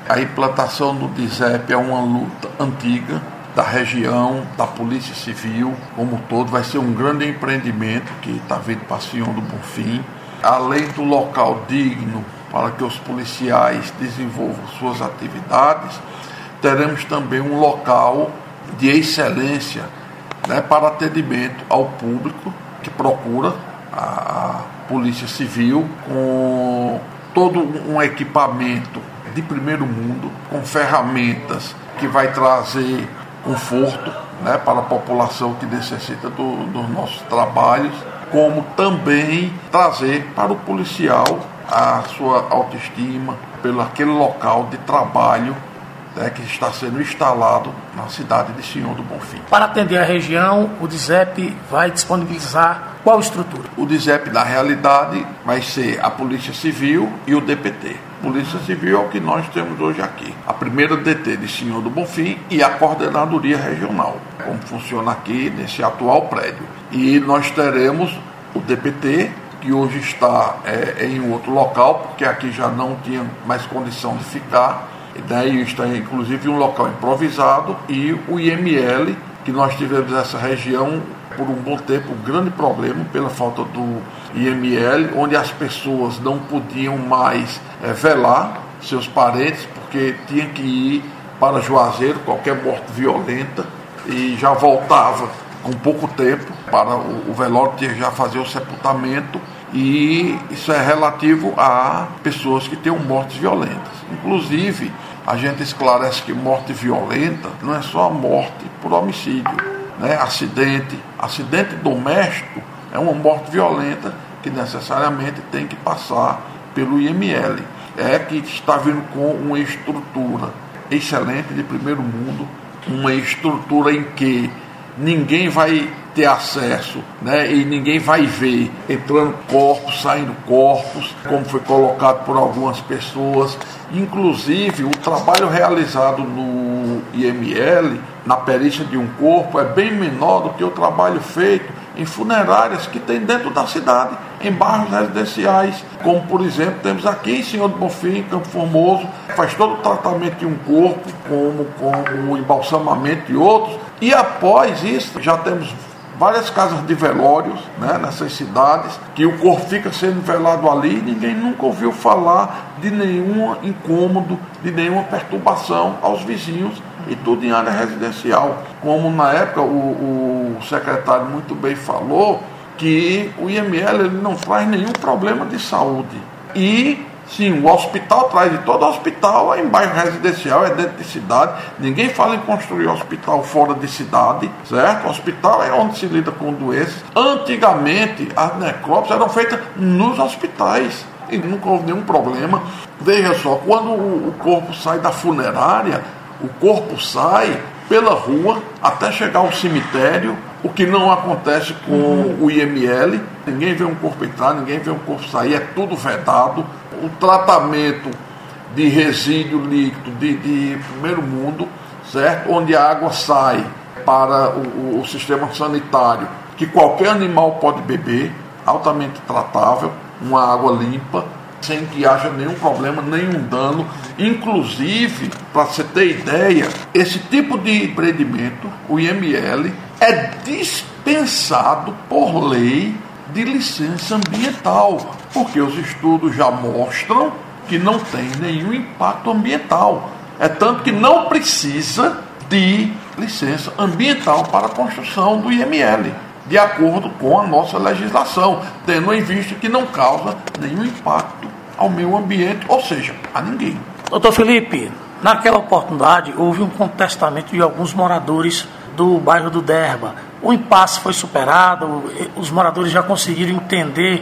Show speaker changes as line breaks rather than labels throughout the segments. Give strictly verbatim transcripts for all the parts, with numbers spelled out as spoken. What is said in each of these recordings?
A implantação do DISEP é uma luta antiga da região, da Polícia Civil como um todo. Vai ser um grande empreendimento que está vindo para Senhor do Bonfim. Além do local digno para que os policiais desenvolvam suas atividades, teremos também um local de excelência, né, para atendimento ao público que procura a Polícia Civil, com todo um equipamento de primeiro mundo, com ferramentas que vai trazer conforto, né, para a população que necessita do, dos nossos trabalhos, como também trazer para o policial a sua autoestima pelo aquele local de trabalho, né, que está sendo instalado na cidade de Senhor do Bonfim.
Para atender a região, o DISEP vai disponibilizar qual estrutura?
O DISEP, na realidade, vai ser a Polícia Civil e o D P T. Polícia Civil é o que nós temos hoje aqui. A primeira D T de Senhor do Bonfim e a Coordenadoria Regional, como funciona aqui nesse atual prédio. E nós teremos o D P T, que hoje está é, em outro local, porque aqui já não tinha mais condição de ficar. E daí está inclusive um local improvisado, e o I M L, que nós tivemos essa região por um bom tempo, um grande problema pela falta do I M L, onde as pessoas não podiam mais é, velar seus parentes, porque tinha que ir para Juazeiro, qualquer morte violenta, e já voltava com pouco tempo para o, o velório, tinha já fazer o sepultamento, e isso é relativo a pessoas que tenham mortes violentas. Inclusive, a gente esclarece que morte violenta não é só a morte por homicídio, né? Acidente, acidente doméstico é uma morte violenta que necessariamente tem que passar pelo I M L. É que está vindo com uma estrutura excelente de primeiro mundo, uma estrutura em que ninguém vai ter acesso, né, e ninguém vai ver entrando corpos, saindo corpos, como foi colocado por algumas pessoas. Inclusive, o trabalho realizado no I M L, na perícia de um corpo, é bem menor do que o trabalho feito em funerárias que tem dentro da cidade, em bairros residenciais, como por exemplo temos aqui em Senhor do Bonfim, Campo Formoso, faz todo o tratamento de um corpo, como, como o embalsamamento e outros, e após isso já temos várias casas de velórios, né, nessas cidades, que o corpo fica sendo velado ali e ninguém nunca ouviu falar de nenhum incômodo, de nenhuma perturbação aos vizinhos, e tudo em área residencial. Como na época o, o secretário muito bem falou, que o I M L ele não traz nenhum problema de saúde. E sim, o hospital traz, e todo hospital é em bairro residencial, é dentro de cidade. Ninguém fala em construir hospital fora de cidade, certo? O hospital é onde se lida com doenças. Antigamente, as necrópsias eram feitas nos hospitais e nunca houve nenhum problema. Veja só, quando o corpo sai da funerária, o corpo sai pela rua até chegar ao cemitério, o que não acontece com uhum. o I M L. Ninguém vê um corpo entrar, ninguém vê um corpo sair, é tudo vedado. O tratamento de resíduo líquido de, de primeiro mundo, certo? Onde a água sai para o, o sistema sanitário, que qualquer animal pode beber, altamente tratável, uma água limpa, sem que haja nenhum problema, nenhum dano. Inclusive, para você ter ideia, esse tipo de empreendimento, o I M L, é dispensado por lei de licença ambiental, porque os estudos já mostram que não tem nenhum impacto ambiental. É tanto que não precisa de licença ambiental para a construção do I M L, de acordo com a nossa legislação, tendo em vista que não causa nenhum impacto ao meio ambiente, ou seja, a ninguém.
Doutor Felipe, naquela oportunidade houve um contestamento de alguns moradores do bairro do Derba. O impasse foi superado, os moradores já conseguiram entender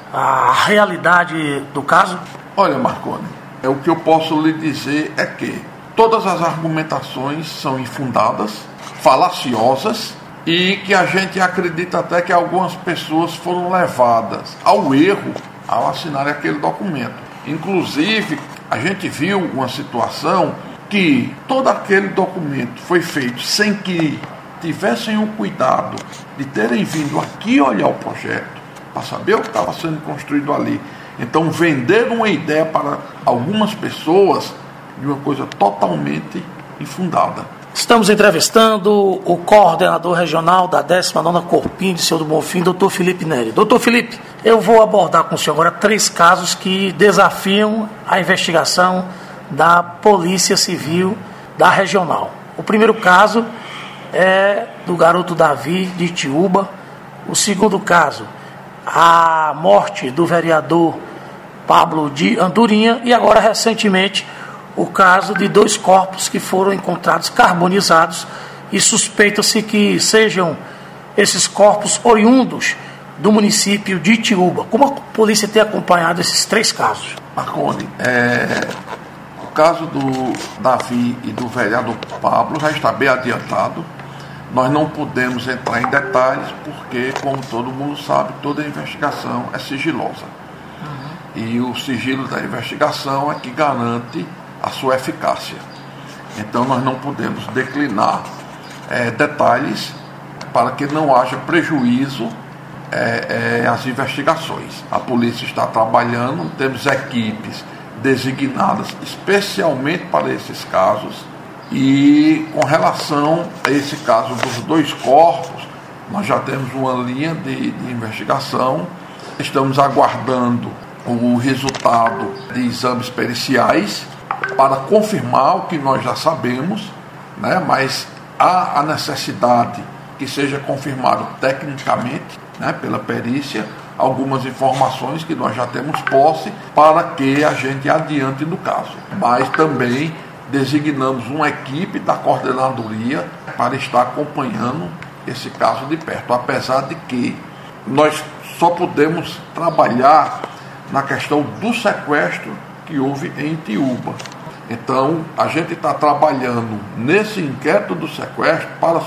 a realidade do caso?
Olha, Marconi, é, o que eu posso lhe dizer é que todas as argumentações são infundadas, falaciosas, e que a gente acredita até que algumas pessoas foram levadas ao erro ao assinar aquele documento. Inclusive, a gente viu uma situação que todo aquele documento foi feito sem que tivessem o cuidado de terem vindo aqui olhar o projeto, para saber o que estava sendo construído ali. Então, vender uma ideia para algumas pessoas de uma coisa totalmente infundada.
Estamos entrevistando o coordenador regional da décima nona Corpim de Senhor do Bonfim, doutor Felipe Neri. doutor Felipe, eu vou abordar com o senhor agora três casos que desafiam a investigação da Polícia Civil da Regional. O primeiro caso é do garoto Davi de Itiúba. O segundo caso, a morte do vereador Pablo de Andorinha. E agora, recentemente, o caso de dois corpos que foram encontrados carbonizados e suspeita-se que sejam esses corpos oriundos do município de Itiúba. Como a polícia tem acompanhado esses três casos?
Marconi, é, o caso do Davi e do vereador Pablo já está bem adiantado. Nós não podemos entrar em detalhes porque, como todo mundo sabe, toda investigação é sigilosa. Uhum. E o sigilo da investigação é que garante a sua eficácia. Então nós não podemos declinar é, detalhes para que não haja prejuízo é, é, às investigações. A polícia está trabalhando, temos equipes designadas especialmente para esses casos, e com relação a esse caso dos dois corpos, nós já temos uma linha de, de investigação. Estamos aguardando o resultado de exames periciais para confirmar o que nós já sabemos, né? Mas há a necessidade que seja confirmado tecnicamente, né, pela perícia, algumas informações que nós já temos posse para que a gente adiante no caso. Mas também designamos uma equipe da coordenadoria para estar acompanhando esse caso de perto, apesar de que nós só podemos trabalhar na questão do sequestro que houve em Itiúba. Então, a gente está trabalhando nesse inquérito do sequestro para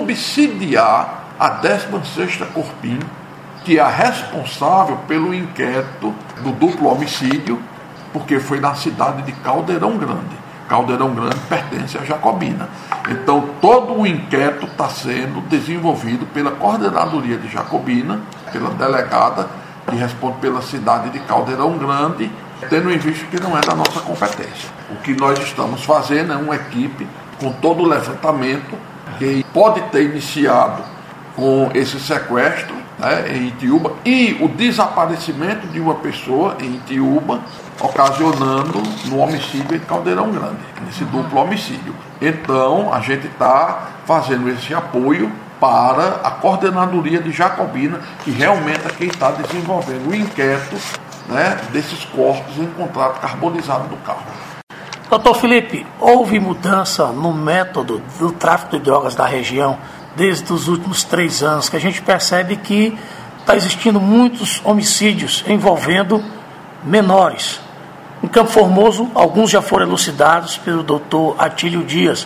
subsidiar a décima sexta Corpim, que é a responsável pelo inquérito do duplo homicídio, porque foi na cidade de Caldeirão Grande. Caldeirão Grande pertence à Jacobina. Então, todo o inquérito está sendo desenvolvido pela coordenadoria de Jacobina, pela delegada que responde pela cidade de Caldeirão Grande, tendo em vista que não é da nossa competência. O que nós estamos fazendo é uma equipe com todo o levantamento que pode ter iniciado com esse sequestro, né, em Itiúba, e o desaparecimento de uma pessoa em Itiúba, ocasionando no homicídio em Caldeirão Grande, nesse duplo homicídio. Então, a gente está fazendo esse apoio para a coordenadoria de Jacobina, que realmente é quem está desenvolvendo o inquérito, né, desses corpos encontrados carbonizados no carro.
doutor Felipe, houve mudança no método do tráfico de drogas da região desde os últimos três anos, que a gente percebe que está existindo muitos homicídios envolvendo menores. Em Campo Formoso, alguns já foram elucidados pelo doutor Atílio Dias,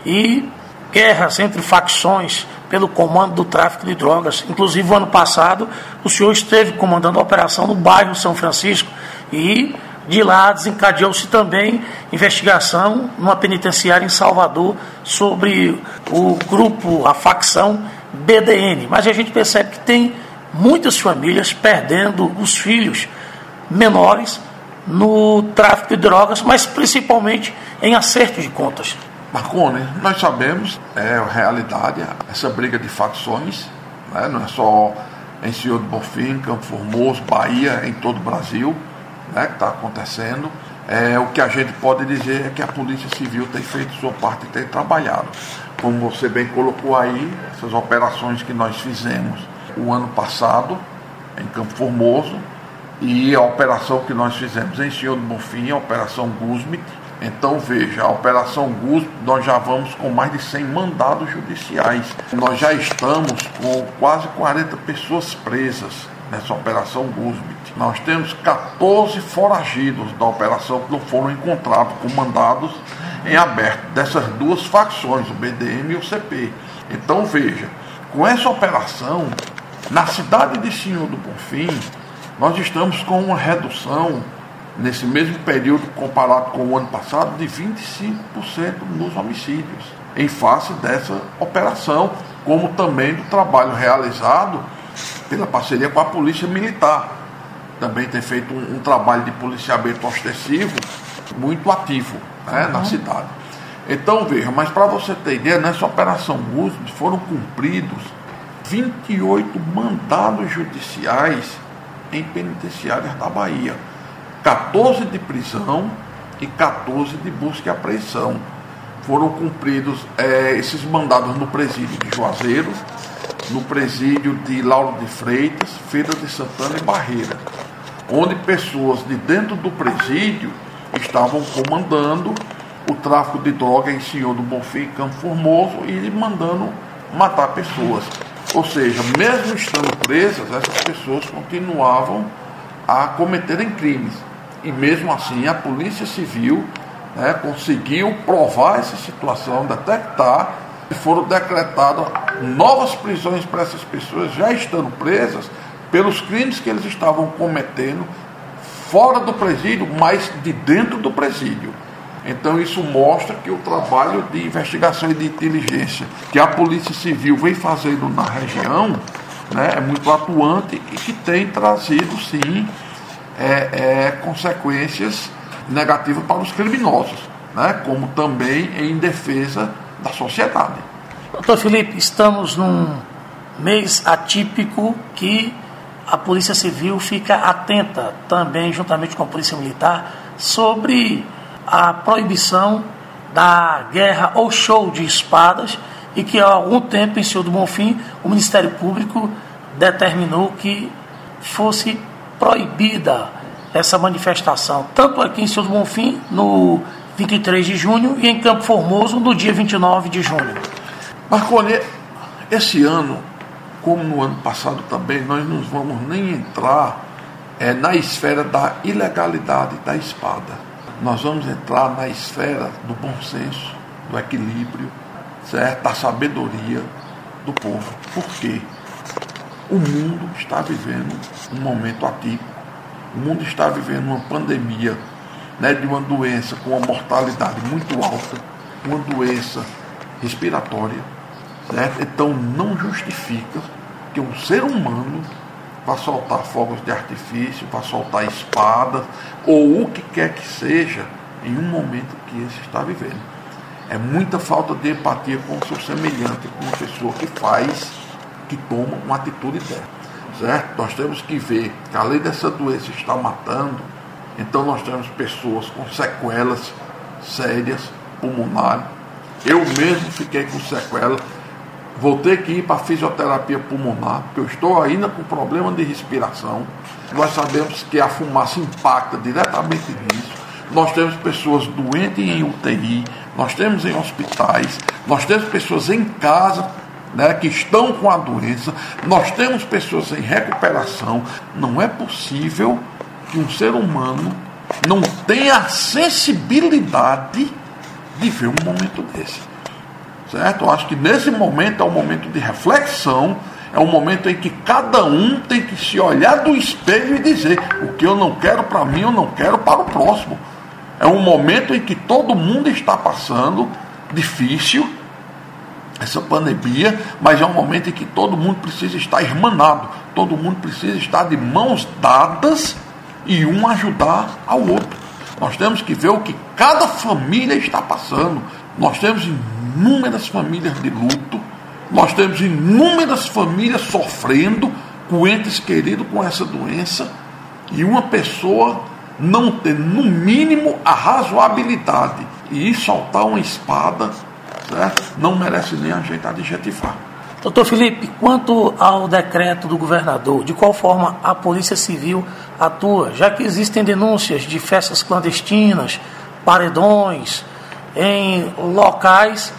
e guerras entre facções pelo comando do tráfico de drogas. Inclusive, no ano passado, o senhor esteve comandando a operação no bairro São Francisco, e de lá desencadeou-se também investigação numa penitenciária em Salvador sobre o grupo, a facção B D N. Mas a gente percebe que tem muitas famílias perdendo os filhos menores no tráfico de drogas, mas principalmente em acerto de contas.
Marconi, nós sabemos, é a realidade, essa briga de facções, né, não é só em Senhor do Bonfim, Campo Formoso, Bahia, em todo o Brasil, né, que está acontecendo. É, o que a gente pode dizer é que a Polícia Civil tem feito sua parte e tem trabalhado. Como você bem colocou aí, essas operações que nós fizemos o ano passado em Campo Formoso, e a operação que nós fizemos em Senhor do Bonfim, a Operação Gusmit. Então veja, a Operação Gusmit, nós já vamos com mais de cem mandados judiciais. Nós já estamos com quase quarenta pessoas presas nessa Operação Gusmit. Nós temos quatorze foragidos da operação que não foram encontrados com mandados em aberto, dessas duas facções, o B D M e o C P. Então veja, com essa operação, na cidade de Senhor do Bonfim, nós estamos com uma redução, nesse mesmo período comparado com o ano passado, de vinte e cinco por cento nos homicídios, em face dessa operação, como também do trabalho realizado pela parceria com a Polícia Militar. Também tem feito um, um trabalho de policiamento ostensivo muito ativo, né, uhum. na cidade. Então, veja, mas para você ter ideia, nessa operação U S P foram cumpridos vinte e oito mandados judiciais em penitenciárias da Bahia. quatorze de prisão e quatorze de busca e apreensão. Foram cumpridos é, esses mandados no presídio de Juazeiro, no presídio de Lauro de Freitas, Feira de Santana e Barreira, onde pessoas de dentro do presídio estavam comandando o tráfico de droga em Senhor do Bonfim, Campo Formoso, e mandando matar pessoas. Ou seja, mesmo estando presas, essas pessoas continuavam a cometerem crimes. E mesmo assim a Polícia Civil, né, conseguiu provar essa situação, detectar, e foram decretadas novas prisões para essas pessoas, já estando presas pelos crimes que eles estavam cometendo fora do presídio, mas de dentro do presídio. Então isso mostra que o trabalho de investigação e de inteligência que a Polícia Civil vem fazendo na região, né, é muito atuante e que tem trazido, sim, é, é, consequências negativas para os criminosos, né, como também em defesa da sociedade.
Doutor Felipe, estamos num mês atípico que a Polícia Civil fica atenta também, juntamente com a Polícia Militar, sobre a proibição da guerra ou show de espadas, e que há algum tempo em Senhor do Bonfim o Ministério Público determinou que fosse proibida essa manifestação, tanto aqui em Senhor do Bonfim no vinte e três de junho e em Campo Formoso no dia vinte e nove de junho.
Marconi, esse ano, como no ano passado também, nós não vamos nem entrar é, na esfera da ilegalidade da espada. Nós vamos entrar na esfera do bom senso, do equilíbrio, certo? Da sabedoria do povo. Por quê? O mundo está vivendo um momento atípico. O mundo está vivendo uma pandemia, né, de uma doença com uma mortalidade muito alta, uma doença respiratória, certo? Então não justifica que um ser humano vá soltar fogos de artifício, vá soltar espadas, ou o que quer que seja, em um momento que esse está vivendo. É muita falta de empatia com o seu semelhante, com uma pessoa que faz, que toma uma atitude dessa, certo? Nós temos que ver que além dessa doença estar matando, então nós temos pessoas com sequelas sérias, pulmonares. Eu mesmo fiquei com sequela. Vou ter que ir para a fisioterapia pulmonar, porque eu estou ainda com problema de respiração. Nós sabemos que a fumaça impacta diretamente nisso. Nós temos pessoas doentes em U T I, nós temos em hospitais, nós temos pessoas em casa, né, que estão com a doença, nós temos pessoas em recuperação. Não é possível que um ser humano não tenha a sensibilidade de ver um momento desse. Certo? Eu acho que nesse momento é um momento de reflexão, é um momento em que cada um tem que se olhar do espelho e dizer: o que eu não quero para mim, eu não quero para o próximo. É um momento em que todo mundo está passando, difícil, essa pandemia, mas é um momento em que todo mundo precisa estar irmanado, todo mundo precisa estar de mãos dadas e um ajudar ao outro. Nós temos que ver o que cada família está passando. Nós temos inúmeras famílias de luto, nós temos inúmeras famílias sofrendo com entes queridos com essa doença, e uma pessoa não ter no mínimo a razoabilidade e ir soltar uma espada, certo? Não merece nem a gente adjetivar.
Doutor Felipe, quanto ao decreto do governador, de qual forma a Polícia Civil atua, já que existem denúncias de festas clandestinas, paredões, em locais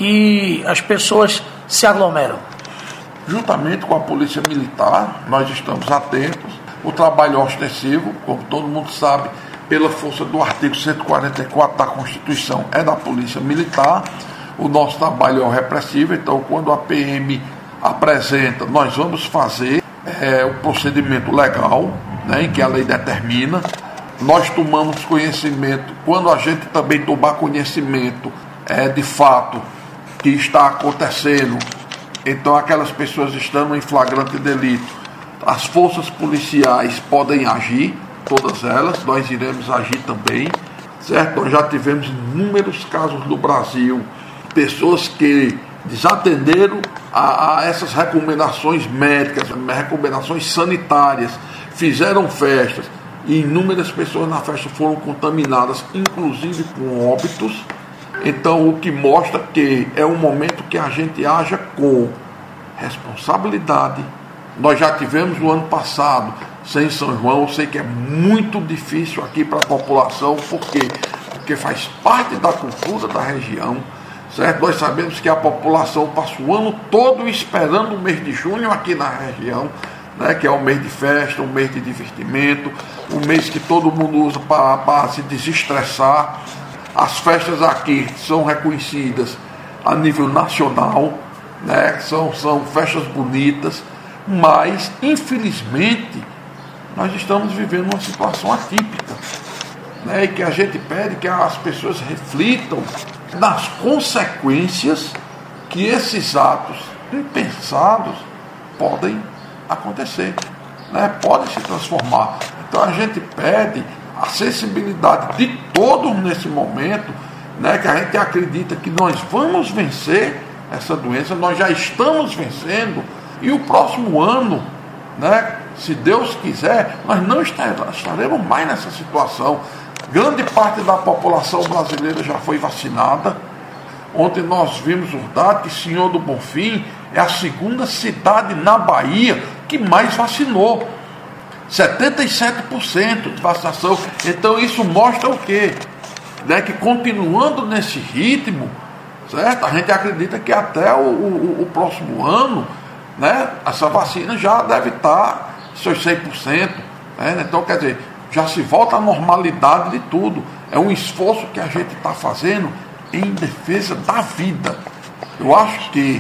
que as pessoas se aglomeram?
Juntamente com a Polícia Militar, nós estamos atentos. O trabalho ostensivo, como todo mundo sabe, pela força do artigo cento e quarenta e quatro da Constituição, é da Polícia Militar. O nosso trabalho é o repressivo, então quando a P M apresenta, nós vamos fazer é, o procedimento legal, né, em que a lei determina. Nós tomamos conhecimento, quando a gente também tomar conhecimento é, de fato que está acontecendo, então aquelas pessoas estando em flagrante delito, as forças policiais podem agir, todas elas, nós iremos agir também, certo? Nós já tivemos inúmeros casos no Brasil, pessoas que desatenderam a, a essas recomendações médicas, recomendações sanitárias, fizeram festas e inúmeras pessoas na festa foram contaminadas, inclusive com óbitos. Então, o que mostra que é um momento que a gente haja com responsabilidade. Nós já tivemos no ano passado, sem São João, eu sei que é muito difícil aqui para a população, por quê? Porque faz parte da cultura da região, certo? Nós sabemos que a população passa o ano todo esperando o mês de junho aqui na região, né, que é o mês de festa, o mês de divertimento, o mês que todo mundo usa para, para se desestressar. As festas aqui são reconhecidas a nível nacional, né, são, são festas bonitas, mas, infelizmente, nós estamos vivendo uma situação atípica, né, e que a gente pede que as pessoas reflitam nas consequências que esses atos impensados podem acontecer, né, podem se transformar. Então a gente pede a sensibilidade de todos nesse momento, né, que a gente acredita que nós vamos vencer essa doença, nós já estamos vencendo, e o próximo ano, né, se Deus quiser, nós não estaremos mais nessa situação. Grande parte da população brasileira já foi vacinada. Ontem nós vimos o dado que Senhor do Bonfim é a segunda cidade na Bahia que mais vacinou. setenta e sete por cento de vacinação. Então isso mostra o quê? Né, que continuando nesse ritmo, certo? A gente acredita que até o, o, o próximo ano, né, essa vacina já deve estar seus cem por cento. Né? Então, quer dizer, já se volta à normalidade de tudo. É um esforço que a gente está fazendo em defesa da vida. Eu acho que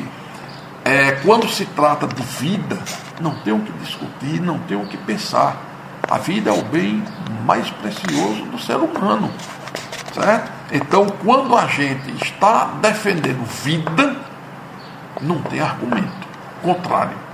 é, quando se trata de vida, não tem o que discutir, não tem o que pensar. A vida é o bem mais precioso do ser humano, certo? Então, quando a gente está defendendo vida, não tem argumento contrário.